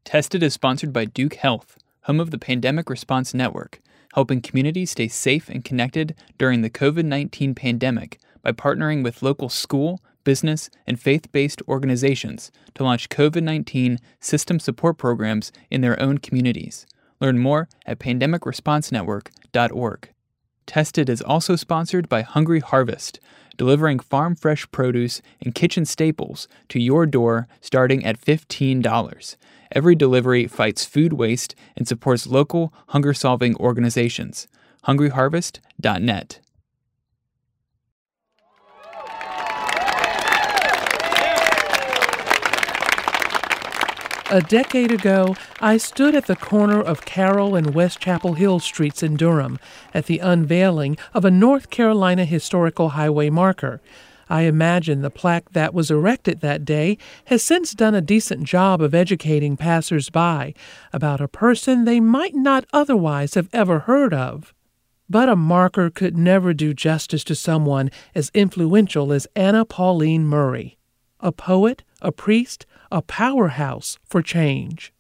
Tested is sponsored by Duke Health, home of the Pandemic Response Network, helping communities stay safe and connected during the COVID-19 pandemic by partnering with local school, business, and faith-based organizations to launch COVID-19 system support programs in their own communities. Learn more at pandemicresponsenetwork.org. Tested is also sponsored by Hungry Harvest, delivering farm fresh produce and kitchen staples to your door starting at $15. Every delivery fights food waste and supports local hunger-solving organizations. hungryharvest.net. A decade ago, I stood at the corner of Carroll and West Chapel Hill Streets in Durham at the unveiling of a North Carolina historical highway marker. I imagine the plaque that was erected that day has since done a decent job of educating passers-by about a person they might not otherwise have ever heard of. But a marker could never do justice to someone as influential as Anna Pauline Murray, a poet, a priest, a powerhouse for change.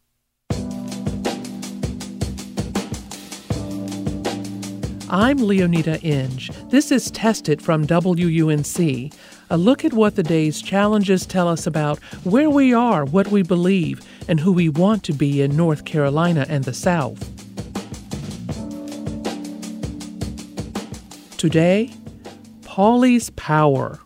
I'm Leonita Inge. This is Tested from WUNC, a look at what the day's challenges tell us about where we are, what we believe, and who we want to be in North Carolina and the South. Today, Paulie's Power.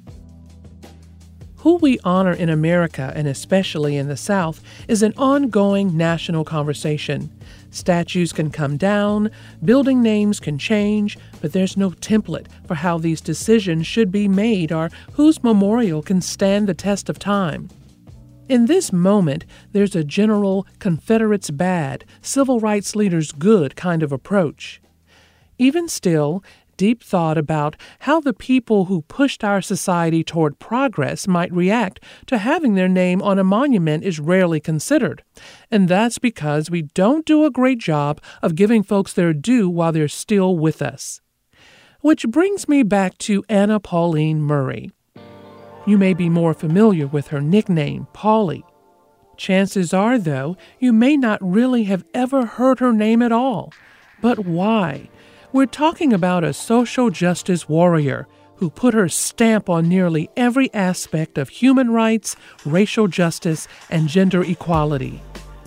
Who we honor in America, and especially in the South, is an ongoing national conversation. Statues can come down, building names can change, but there's no template for how these decisions should be made or whose memorial can stand the test of time. In this moment, there's a general Confederates bad, civil rights leaders good kind of approach. Even still, deep thought about how the people who pushed our society toward progress might react to having their name on a monument is rarely considered. And that's because we don't do a great job of giving folks their due while they're still with us. Which brings me back to Anna Pauline Murray. You may be more familiar with her nickname, Paulie. Chances are, though, you may not really have ever heard her name at all. But why? We're talking about a social justice warrior who put her stamp on nearly every aspect of human rights, racial justice, and gender equality.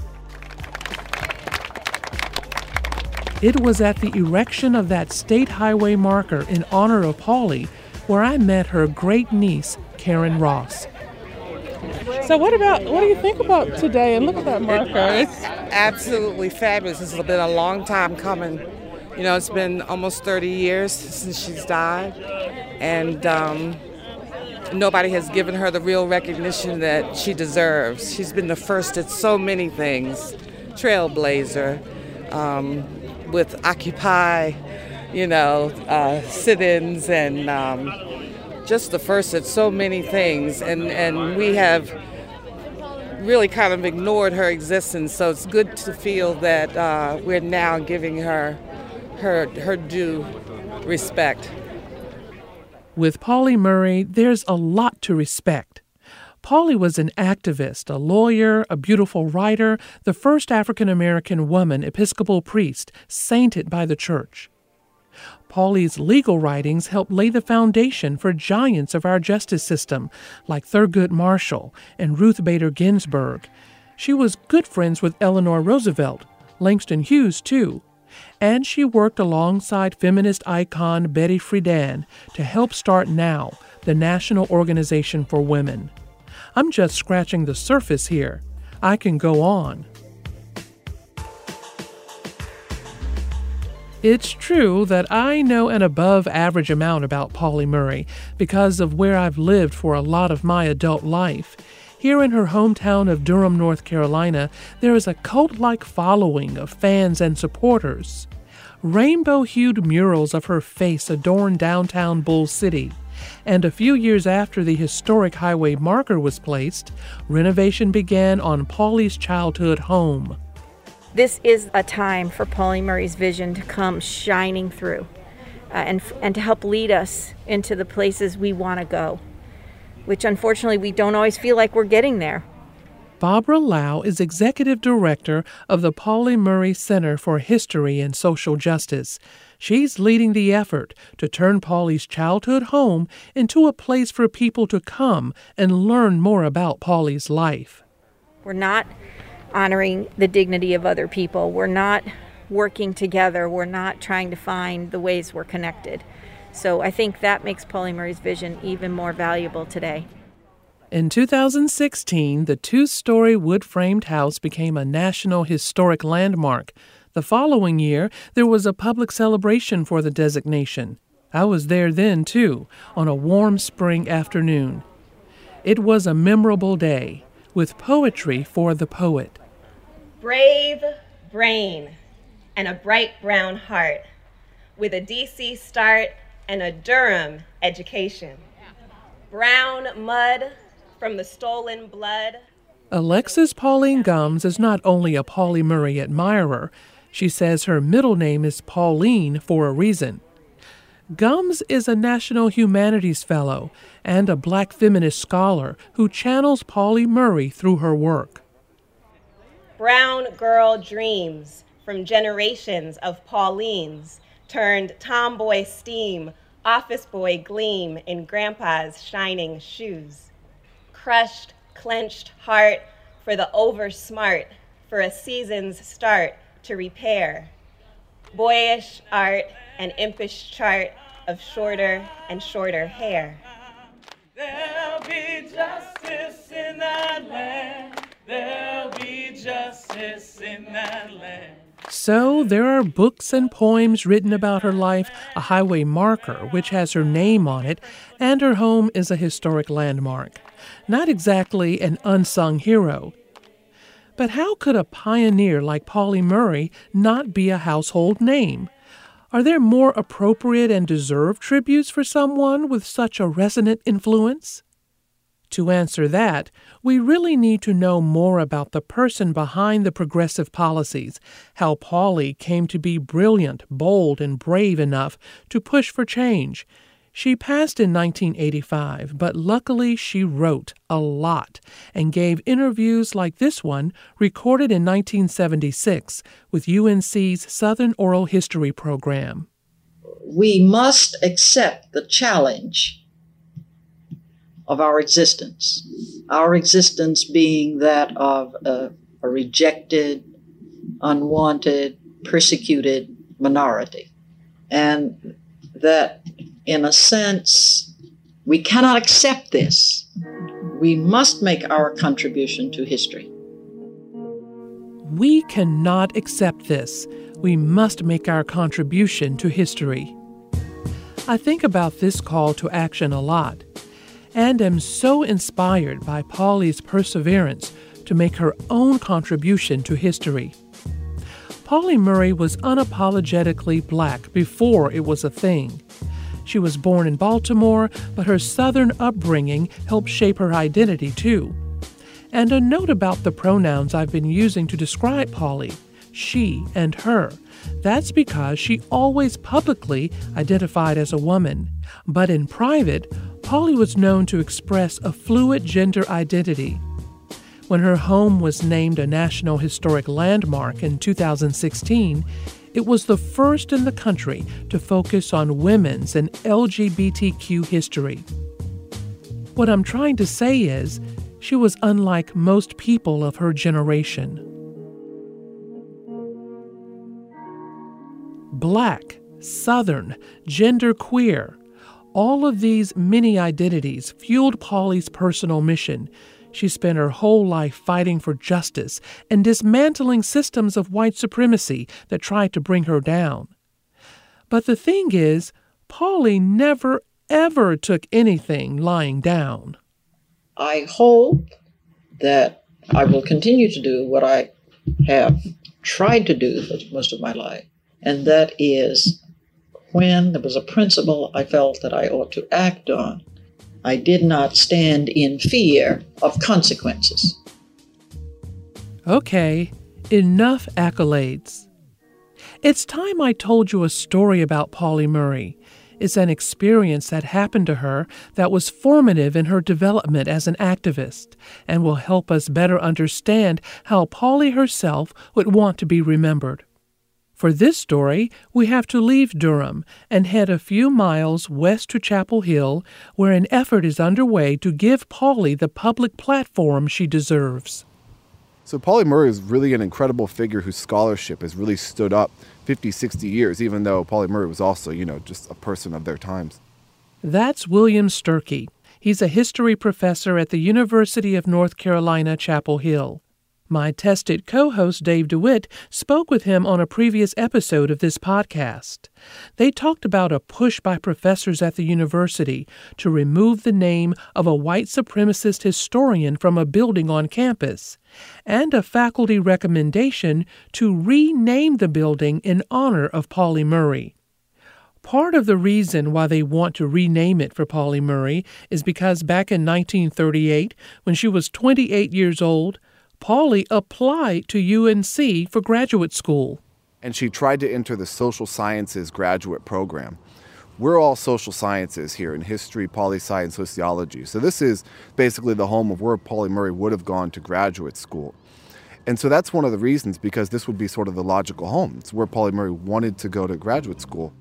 It was at the erection of that state highway marker in honor of Paulie where I met her great niece, Karen Ross. So what do you think about today? And look at that marker. It's absolutely fabulous. This has been a long time coming. You know, it's been almost 30 years since she's died, and nobody has given her the real recognition that she deserves. She's been the first at so many things, trailblazer, with Occupy, sit-ins, and just the first at so many things, and we have really kind of ignored her existence, so it's good to feel that we're now giving her due respect. With Paulie Murray, there's a lot to respect. Paulie was an activist, a lawyer, a beautiful writer, the first African-American woman Episcopal priest, sainted by the church. Paulie's legal writings helped lay the foundation for giants of our justice system, like Thurgood Marshall and Ruth Bader Ginsburg. She was good friends with Eleanor Roosevelt, Langston Hughes, too. And she worked alongside feminist icon Betty Friedan to help start NOW, the National Organization for Women. I'm just scratching the surface here. I can go on. It's true that I know an above-average amount about Paulie Murray because of where I've lived for a lot of my adult life. Here in her hometown of Durham, North Carolina, there is a cult-like following of fans and supporters. Rainbow-hued murals of her face adorn downtown Bull City. And a few years after the historic highway marker was placed, renovation began on Paulie's childhood home. This is a time for Paulie Murray's vision to come shining through and to help lead us into the places we want to go, which unfortunately we don't always feel like we're getting there. Barbara Lau is executive director of the Pauli Murray Center for History and Social Justice. She's leading the effort to turn Pauli's childhood home into a place for people to come and learn more about Pauli's life. We're not honoring the dignity of other people. We're not working together. We're not trying to find the ways we're connected. So I think that makes Pauli Murray's vision even more valuable today. In 2016, the two-story wood-framed house became a National Historic Landmark. The following year, there was a public celebration for the designation. I was there then, too, on a warm spring afternoon. It was a memorable day, with poetry for the poet. Brave brain and a bright brown heart, with a DC start and a Durham education. Brown mud from the stolen blood. Alexis Pauline Gumbs is not only a Pauli Murray admirer. She says her middle name is Pauline for a reason. Gumbs is a National Humanities Fellow and a Black feminist scholar who channels Pauli Murray through her work. Brown girl dreams from generations of Paulines turned tomboy steam, office boy gleam in grandpa's shining shoes. Crushed, clenched heart for the over-smart, for a season's start to repair. Boyish art and impish chart of shorter and shorter hair. There'll be justice in that land. There'll be justice in that land. So there are books and poems written about her life, a highway marker which has her name on it, and her home is a historic landmark. Not exactly an unsung hero. But how could a pioneer like Pauli Murray not be a household name? Are there more appropriate and deserved tributes for someone with such a resonant influence? To answer that, we really need to know more about the person behind the progressive policies, how Pauli came to be brilliant, bold, and brave enough to push for change. She passed in 1985, but luckily she wrote a lot and gave interviews like this one recorded in 1976 with UNC's Southern Oral History program. We must accept the challenge of our existence being that of a rejected, unwanted, persecuted minority. And that, in a sense, we cannot accept this. We must make our contribution to history. We cannot accept this. We must make our contribution to history. I think about this call to action a lot, and am so inspired by Pauli's perseverance to make her own contribution to history. Pauli Murray was unapologetically Black before it was a thing. She was born in Baltimore, but her Southern upbringing helped shape her identity, too. And a note about the pronouns I've been using to describe Pauli, she and her. That's because she always publicly identified as a woman, but in private, Pauli was known to express a fluid gender identity. When her home was named a National Historic Landmark in 2016, it was the first in the country to focus on women's and LGBTQ history. What I'm trying to say is, she was unlike most people of her generation. Black, Southern, genderqueer, all of these many identities fueled Pauli's personal mission. She spent her whole life fighting for justice and dismantling systems of white supremacy that tried to bring her down. But the thing is, Pauli never, ever took anything lying down. I hope that I will continue to do what I have tried to do for most of my life, and that is when there was a principle I felt that I ought to act on, I did not stand in fear of consequences. Okay, enough accolades. It's time I told you a story about Pauli Murray. It's an experience that happened to her that was formative in her development as an activist and will help us better understand how Polly herself would want to be remembered. For this story, we have to leave Durham and head a few miles west to Chapel Hill, where an effort is underway to give Polly the public platform she deserves. So Pauli Murray is really an incredible figure whose scholarship has really stood up 50, 60 years, even though Pauli Murray was also, just a person of their times. That's William Sturkey. He's a history professor at the University of North Carolina, Chapel Hill. My tested co-host Dave DeWitt spoke with him on a previous episode of this podcast. They talked about a push by professors at the university to remove the name of a white supremacist historian from a building on campus, and a faculty recommendation to rename the building in honor of Pauli Murray. Part of the reason why they want to rename it for Pauli Murray is because back in 1938, when she was 28 years old, Pauli applied to UNC for graduate school. And she tried to enter the social sciences graduate program. We're all social sciences here in history, poli-sci, and sociology. So this is basically the home of where Pauli Murray would have gone to graduate school. And so that's one of the reasons, because this would be sort of the logical home. It's where Pauli Murray wanted to go to graduate school.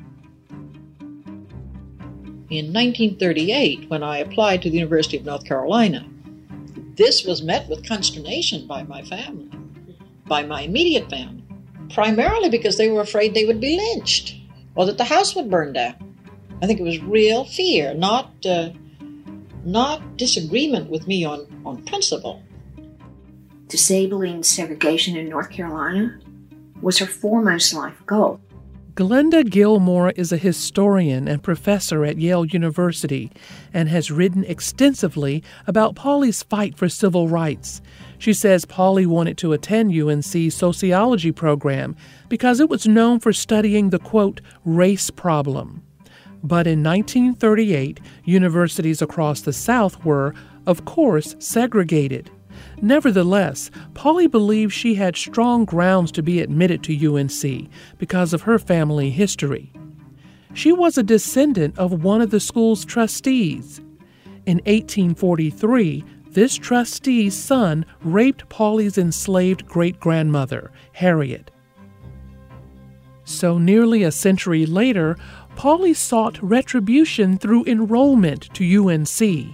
In 1938, when I applied to the University of North Carolina, this was met with consternation by my family, by my immediate family, primarily because they were afraid they would be lynched or that the house would burn down. I think it was real fear, not disagreement with me on principle. Disabling segregation in North Carolina was her foremost life goal. Glenda Gilmore is a historian and professor at Yale University and has written extensively about Pauli's fight for civil rights. She says Pauli wanted to attend UNC's sociology program because it was known for studying the, quote, race problem. But in 1938, universities across the South were, of course, segregated. Nevertheless, Pauli believed she had strong grounds to be admitted to UNC because of her family history. She was a descendant of one of the school's trustees. In 1843, this trustee's son raped Pauli's enslaved great-grandmother, Harriet. So nearly a century later, Pauli sought retribution through enrollment to UNC.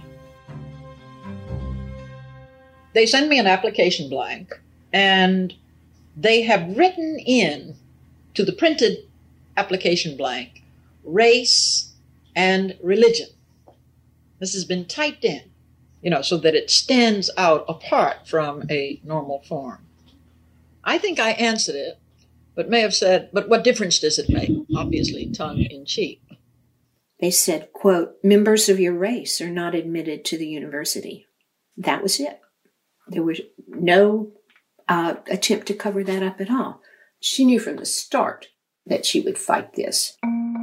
They send me an application blank, and they have written in to the printed application blank, race and religion. This has been typed in, so that it stands out apart from a normal form. I think I answered it, but may have said, but what difference does it make? Obviously, tongue-in-cheek. They said, quote, members of your race are not admitted to the university. That was it. There was no attempt to cover that up at all. She knew from the start that she would fight this.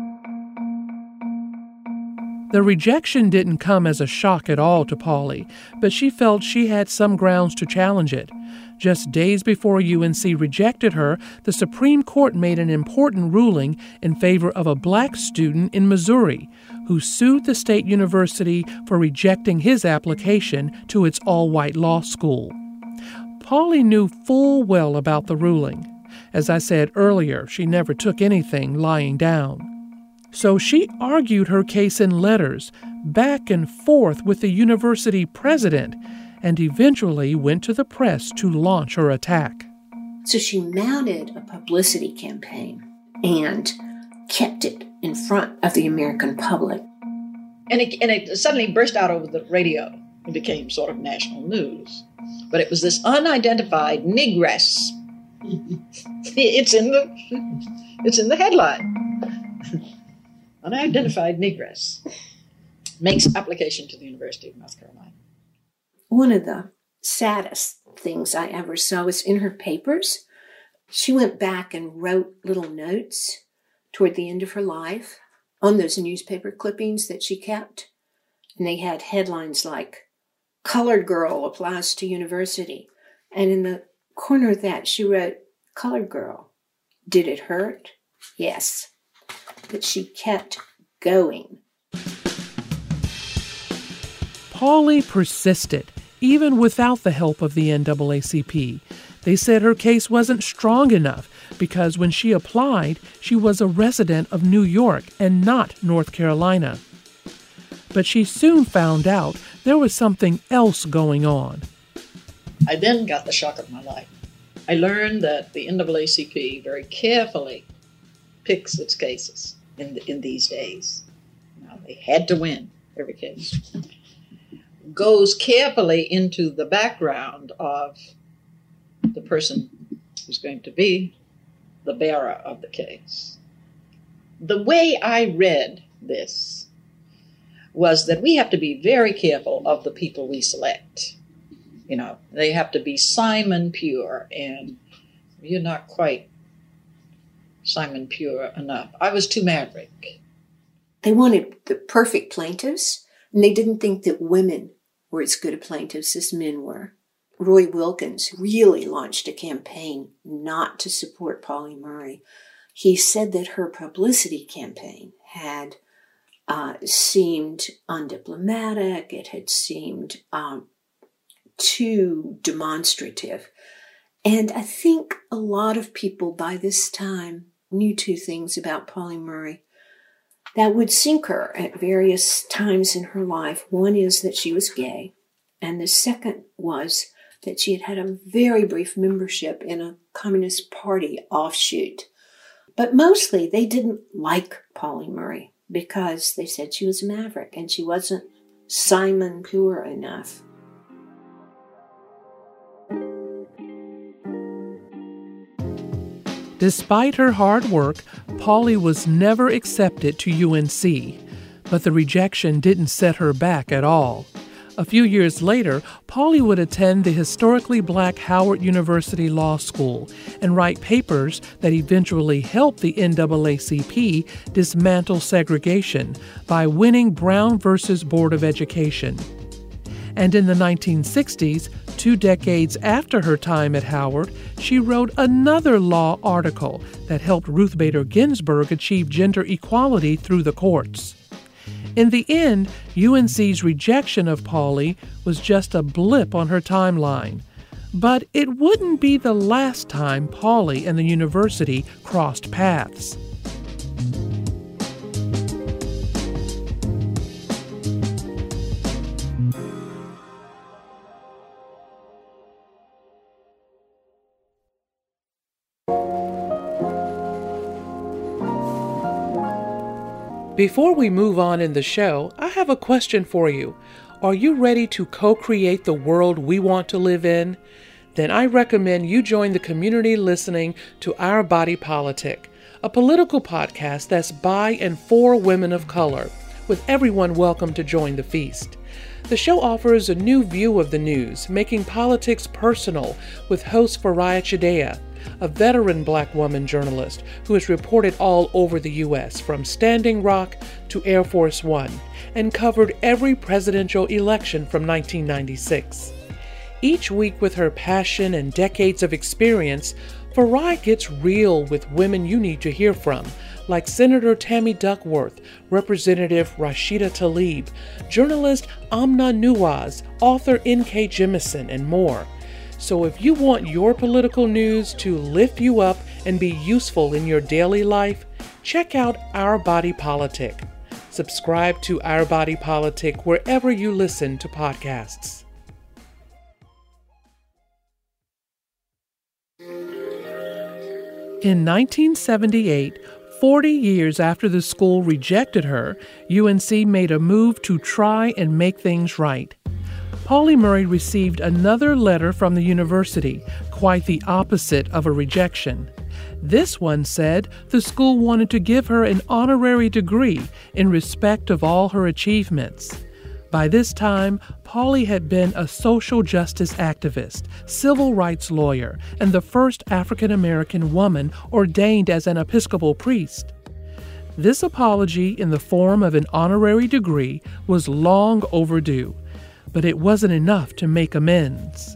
The rejection didn't come as a shock at all to Pauli, but she felt she had some grounds to challenge it. Just days before UNC rejected her, the Supreme Court made an important ruling in favor of a black student in Missouri who sued the state university for rejecting his application to its all-white law school. Pauli knew full well about the ruling. As I said earlier, she never took anything lying down. So she argued her case in letters, back and forth with the university president, and eventually went to the press to launch her attack. So she mounted a publicity campaign and kept it in front of the American public. And it suddenly burst out over the radio and became sort of national news. But it was this unidentified negress. It's in the headline. Unidentified negress makes application to the University of North Carolina. One of the saddest things I ever saw was in her papers. She went back and wrote little notes toward the end of her life on those newspaper clippings that she kept. And they had headlines like, "Colored girl applies to university." And in the corner of that, she wrote, "Colored girl. Did it hurt? Yes." But she kept going. Pauley persisted, even without the help of the NAACP. They said her case wasn't strong enough because when she applied, she was a resident of New York and not North Carolina. But she soon found out there was something else going on. I then got the shock of my life. I learned that the NAACP very carefully picks its cases in these days. Now, they had to win every case. Goes carefully into the background of the person who's going to be the bearer of the case. The way I read this was that we have to be very careful of the people we select. You know, they have to be Simon Pure, and you're not quite Simon Pure enough. I was too maverick. They wanted the perfect plaintiffs, and they didn't think that women were as good a plaintiffs as men were. Roy Wilkins really launched a campaign not to support Pauli Murray. He said that her publicity campaign had seemed undiplomatic. It had seemed too demonstrative. And I think a lot of people by this time knew two things about Pauli Murray that would sink her at various times in her life. One is that she was gay, and the second was that she had had a very brief membership in a Communist Party offshoot. But mostly they didn't like Pauli Murray because they said she was a maverick and she wasn't Simon Pure enough. Despite her hard work, Pauli was never accepted to UNC, but the rejection didn't set her back at all. A few years later, Pauli would attend the historically black Howard University Law School and write papers that eventually helped the NAACP dismantle segregation by winning Brown versus Board of Education. And in the 1960s, 2 decades after her time at Howard, she wrote another law article that helped Ruth Bader Ginsburg achieve gender equality through the courts. In the end, UNC's rejection of Pauli was just a blip on her timeline. But it wouldn't be the last time Pauli and the university crossed paths. Before we move on in the show, I have a question for you. Are you ready to co-create the world we want to live in? Then I recommend you join the community listening to Our Body Politic, a political podcast that's by and for women of color, with everyone welcome to join the feast. The show offers a new view of the news, making politics personal, with host Faria Chideya, a veteran black woman journalist who has reported all over the U.S., from Standing Rock to Air Force One, and covered every presidential election from 1996. Each week, with her passion and decades of experience, Faria gets real with women you need to hear from, like Senator Tammy Duckworth, Representative Rashida Tlaib, journalist Amna Nawaz, author N.K. Jemisin, and more. So if you want your political news to lift you up and be useful in your daily life, check out Our Body Politic. Subscribe to Our Body Politic wherever you listen to podcasts. In 1978, 40 years after the school rejected her, UNC made a move to try and make things right. Pauli Murray received another letter from the university, quite the opposite of a rejection. This one said the school wanted to give her an honorary degree in respect of all her achievements. By this time, Pauli had been a social justice activist, civil rights lawyer, and the first African-American woman ordained as an Episcopal priest. This apology in the form of an honorary degree was long overdue, but it wasn't enough to make amends.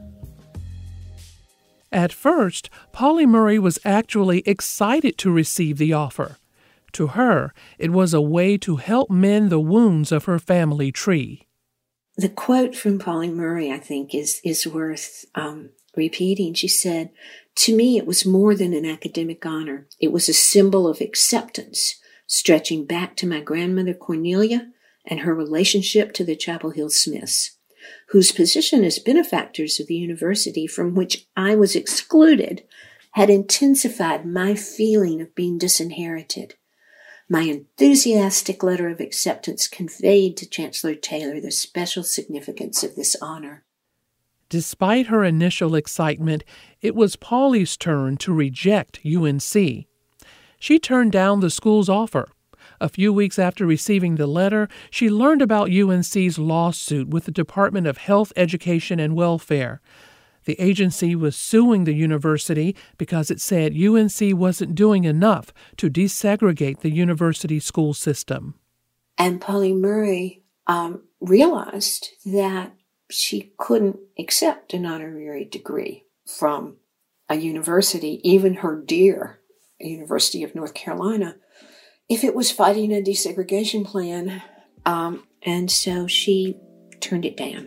At first, Pauli Murray was actually excited to receive the offer. To her, it was a way to help mend the wounds of her family tree. The quote from Pauli Murray, I think, is worth repeating. She said, "To me, it was more than an academic honor. It was a symbol of acceptance, stretching back to my grandmother Cornelia and her relationship to the Chapel Hill Smiths, whose position as benefactors of the university from which I was excluded had intensified my feeling of being disinherited. My enthusiastic letter of acceptance conveyed to Chancellor Taylor the special significance of this honor." Despite her initial excitement, it was Pauli's turn to reject UNC. She turned down the school's offer. A few weeks after receiving the letter, she learned about UNC's lawsuit with the Department of Health, Education, and Welfare. The agency was suing the university because it said UNC wasn't doing enough to desegregate the university school system. And Pauli Murray realized that she couldn't accept an honorary degree from a university, even her dear University of North Carolina, if it was fighting a desegregation plan. And so she turned it down.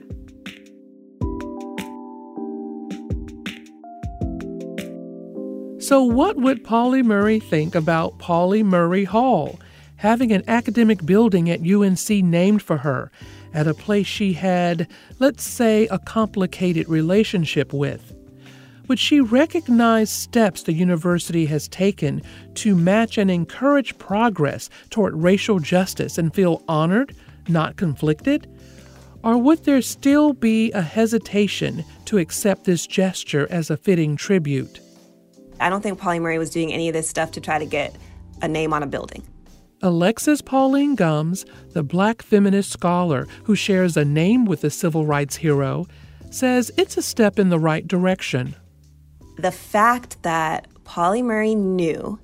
So what would Pauli Murray think about Pauli Murray Hall, having an academic building at UNC named for her, at a place she had, let's say, a complicated relationship with? Would she recognize steps the university has taken to match and encourage progress toward racial justice and feel honored, not conflicted? Or would there still be a hesitation to accept this gesture as a fitting tribute? I don't think Pauli Murray was doing any of this stuff to try to get a name on a building. Alexis Pauline Gumbs, the Black feminist scholar who shares a name with the civil rights hero, says it's a step in the right direction. The fact that Pauli Murray knew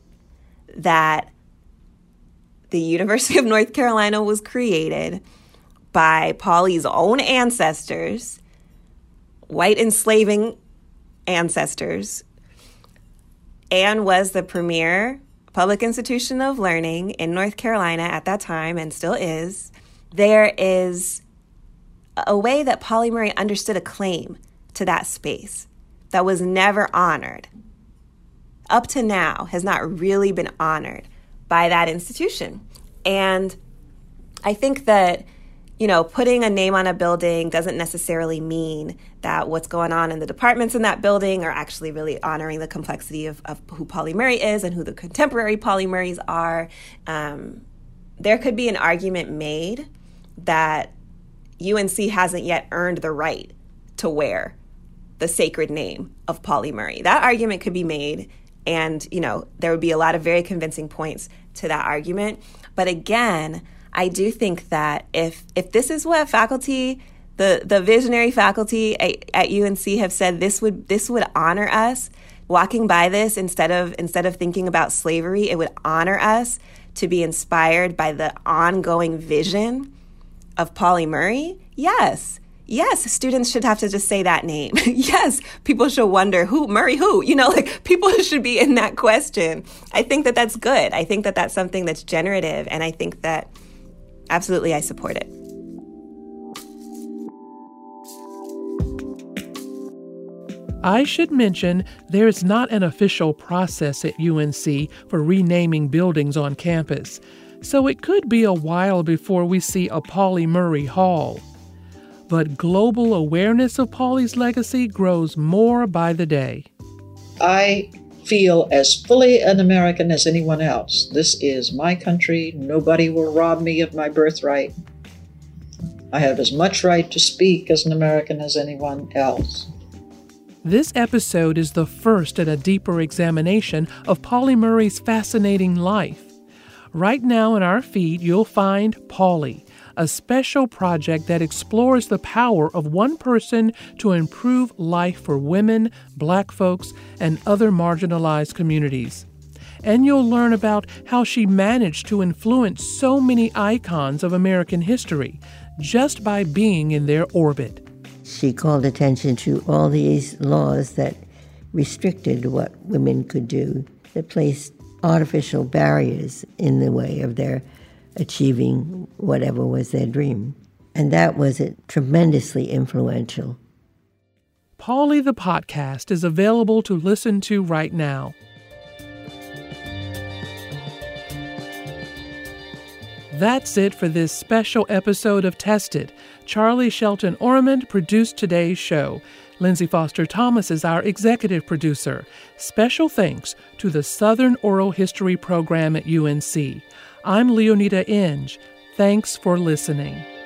that the University of North Carolina was created by Pauli's own ancestors, white enslaving ancestors, and was the premier public institution of learning in North Carolina at that time and still is, there is a way that Pauli Murray understood a claim to that space that was never honored, up to now has not really been honored by that institution. And I think that, putting a name on a building doesn't necessarily mean that what's going on in the departments in that building are actually really honoring the complexity of who Pauli Murray is and who the contemporary Pauli Murrays are. There could be an argument made that UNC hasn't yet earned the right to wear the sacred name of Pauli Murray. That argument could be made, and, there would be a lot of very convincing points to that argument. But again, I do think that if this is what faculty, the visionary faculty at UNC have said, this would honor us. Walking by this, instead of thinking about slavery, it would honor us to be inspired by the ongoing vision of Pauli Murray. Yes, students should have to just say that name. Yes, people should wonder, who, Murray, who? People should be in that question. I think that that's good. I think that that's something that's generative, and I think that absolutely I support it. I should mention there is not an official process at UNC for renaming buildings on campus, so it could be a while before we see a Pauli Murray Hall. But global awareness of Pauli's legacy grows more by the day. I feel as fully an American as anyone else. This is my country. Nobody will rob me of my birthright. I have as much right to speak as an American as anyone else. This episode is the first in a deeper examination of Pauli Murray's fascinating life. Right now in our feed, you'll find Pauli, a special project that explores the power of one person to improve life for women, Black folks, and other marginalized communities. And you'll learn about how she managed to influence so many icons of American history just by being in their orbit. She called attention to all these laws that restricted what women could do, that placed artificial barriers in the way of their achieving whatever was their dream. And that was tremendously influential. Pauli the Podcast is available to listen to right now. That's it for this special episode of Tested. Charlie Shelton Ormond produced today's show. Lindsay Foster Thomas is our executive producer. Special thanks to the Southern Oral History Program at UNC. I'm Leonida Inge. Thanks for listening.